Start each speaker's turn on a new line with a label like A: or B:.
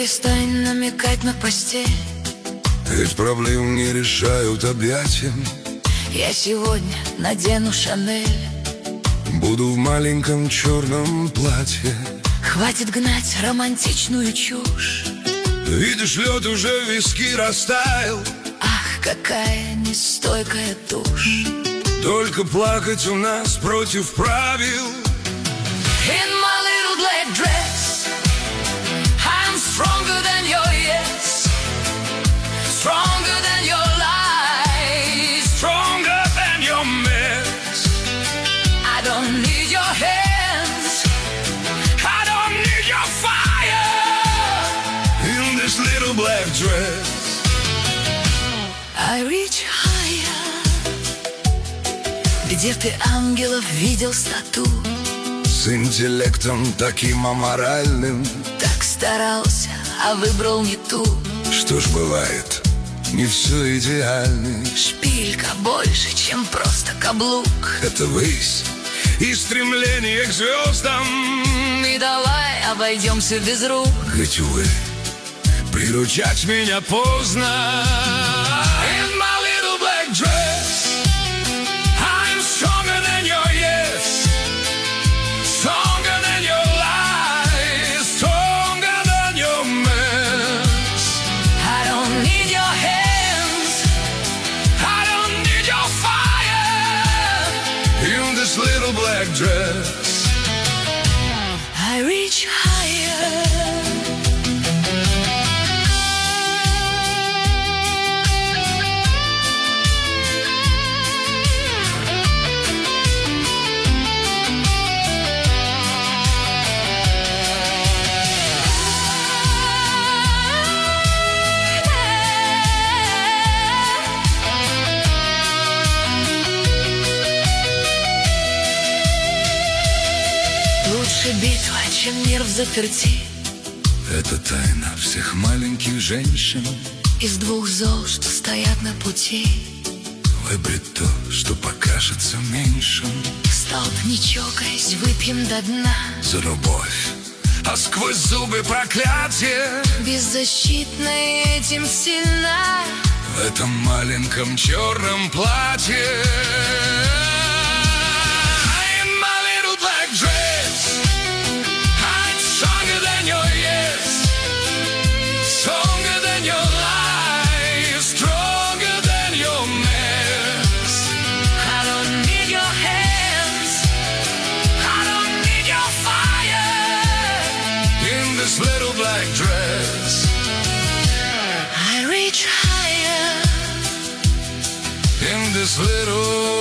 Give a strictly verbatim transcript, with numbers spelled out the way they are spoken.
A: Перестань намекать на постель,
B: ведь проблем не решают объятия.
A: я сегодня надену Шанель.
B: Буду в маленьком черном платье.
A: Хватит гнать романтичную чушь.
B: Видишь, лед уже в виски растаял.
A: Ах, какая нестойкая тушь.
B: Только плакать у нас против правил.
A: In my little black dress, I'm stronger than your yes, stronger than your lies,
B: Stronger than your mess.
A: I don't need your hands,
B: I don't need your fire. In this little black dress,
A: I reach higher. Где ты ангелов видел стату?
B: с интеллектом таким аморальным.
A: Так старался, а выбрал не ту.
B: Что ж, бывает, не все идеально.
A: Шпилька больше, чем просто каблук.
B: Это высь и стремление к звездам.
A: И давай обойдемся без рук.
B: Ведь, увы, приручать меня поздно. In my little black dress, I'm stronger than your yes, stronger than your lies, stronger than your mess.
A: I don't need your hands,
B: I don't need your fire. In this little black dress,
A: I reach higher. Лучше битва, чем мир взаперти.
B: это тайна всех маленьких женщин.
A: Из двух зол, что стоят на пути.
B: Выбрать то, что покажется меньшим.
A: Столб, не чокаясь, выпьем до дна.
B: За любовь, а сквозь зубы проклятие.
A: Беззащитная этим сильна.
B: В этом маленьком черном платье. In my little black dress, I'm stronger than your yes, stronger than your lies, stronger than your mess.
A: I don't need your hands,
B: I don't need your fire. In this little black dress,
A: I reach higher.
B: in this little